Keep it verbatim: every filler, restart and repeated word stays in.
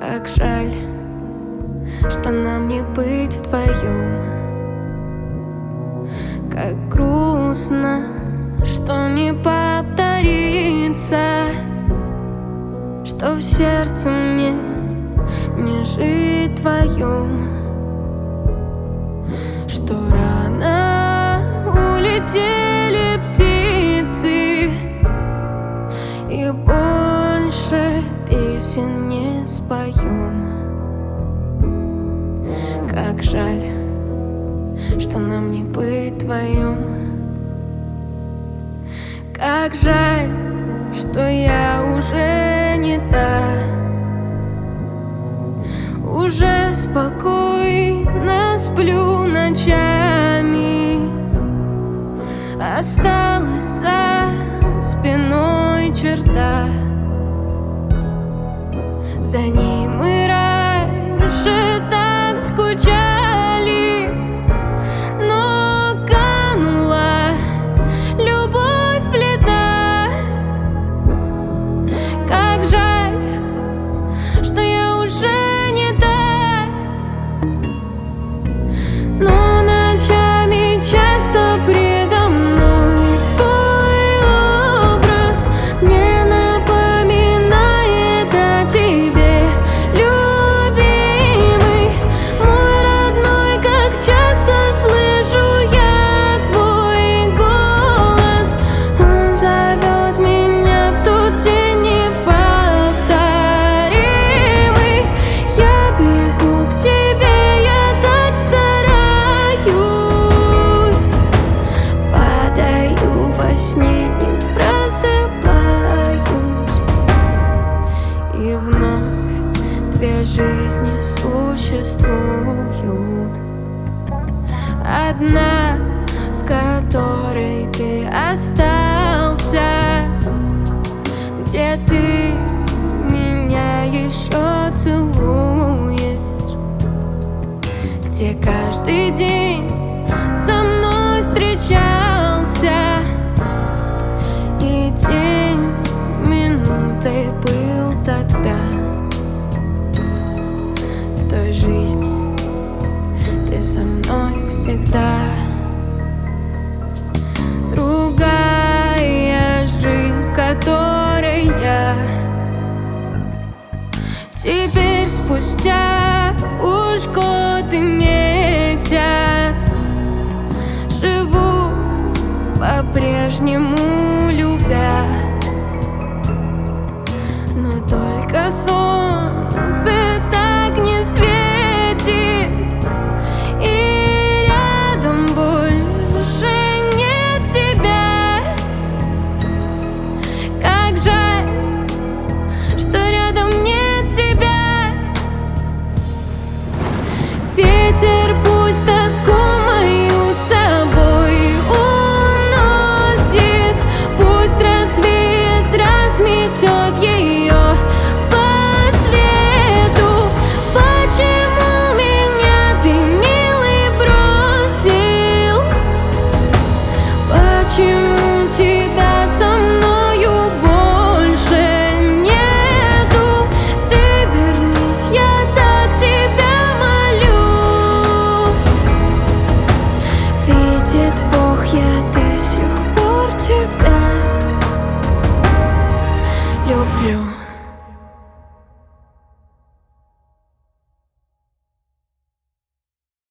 Как жаль, что нам не быть вдвоем. Как грустно, что не повторится, что в сердце мне не жить твоем, что рано улетели птицы и больше песен не споем. Как жаль, что нам не быть вдвоем. Как жаль, что я уже не та, уже спокойно сплю ночами. Осталась за спиной черта, за ней мы раньше так скучали, но канула любовь в лета. Как жаль, что я уже не та, но ночами часто предо мной твой образ мне напоминает о тебе, любимый, мой родной. Как часто слышу я твой голос, он зовет меня в тот день неповторимый. Я бегу к тебе, я так стараюсь, падаю во сне и просыпаюсь, и вновь две жизни существуют. Одна, в которой ты остался, где ты меня еще целуешь, где каждый день со мной встречался, и день минутой был тогда. В той жизни ты со мной всегда. Другая жизнь, в которой я теперь спустя уж год и месяц живу по-прежнему любя, но только солнце